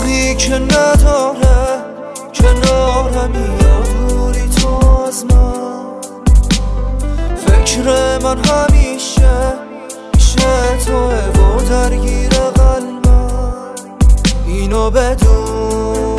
راهی که نداره کنارم یا دوری تو از من. فکر من همیشه پیش توه و درگیر قلبم. اینو بدون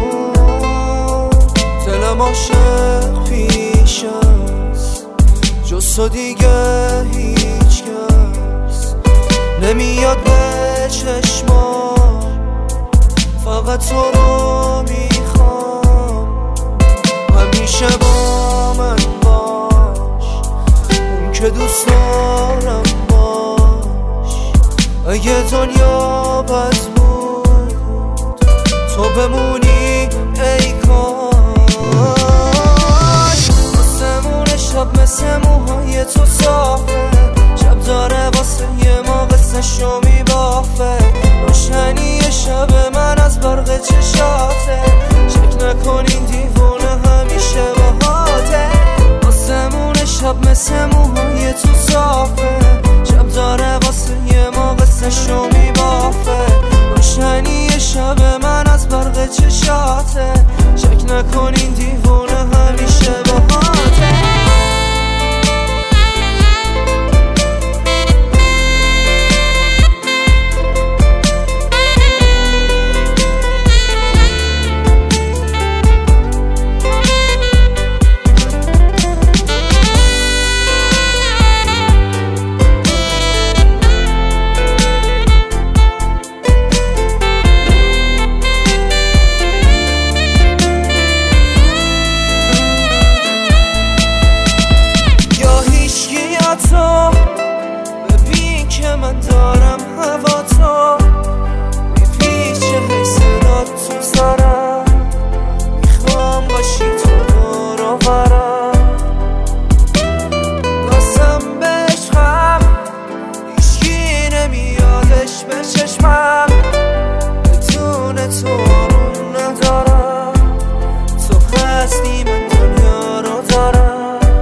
دلم عاشق پیش است، جز تو دیگه هیچ کس نمیاد به چشمام. فقط تو رو میخوام، همیشه با من باش، اون که دوست دارم باش. اگه دنیا بد بود تو بمونی ای کاش. آسمون شب مثل موهای تو صافه، شب داره واسه یه ما قصه‌شو میبافه. روشنی شب من از برق چشاته، شک نکن این دیوونه همیشه باهاته. آسمون شب مثل موهای تو صافه، شب داره واسه یه ما قصه‌شو میبافه. روشنی شب من از برق چشاته، شک نکن این دیوونه همیشه باهاته. ببین که من دارم هوا تو میپیچه حیثرات تو سرم. میخوام باشی تو دور و برم، دستم به عشقم هیچکی نمیادش به چشمم. بدون تو آروم ندارم، تو هستی من دنیا رو دارم.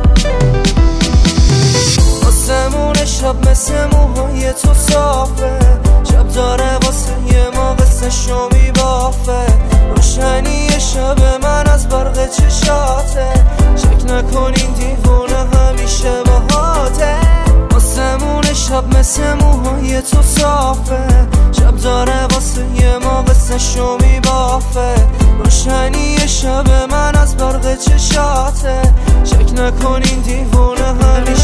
شب مثل موهای تو صافه، شب داره واسه یه ما قصه‌شو میبافه. روشنی شب من از برق چشاته، شک نکن این دیوونه همیشه باهاته. آسمون شب مثل موهای تو صافه، شب داره واسه یه ما قصه‌شو میبافه. روشنی شب من از برق چشاته، شک نکن این دیوونه همیشه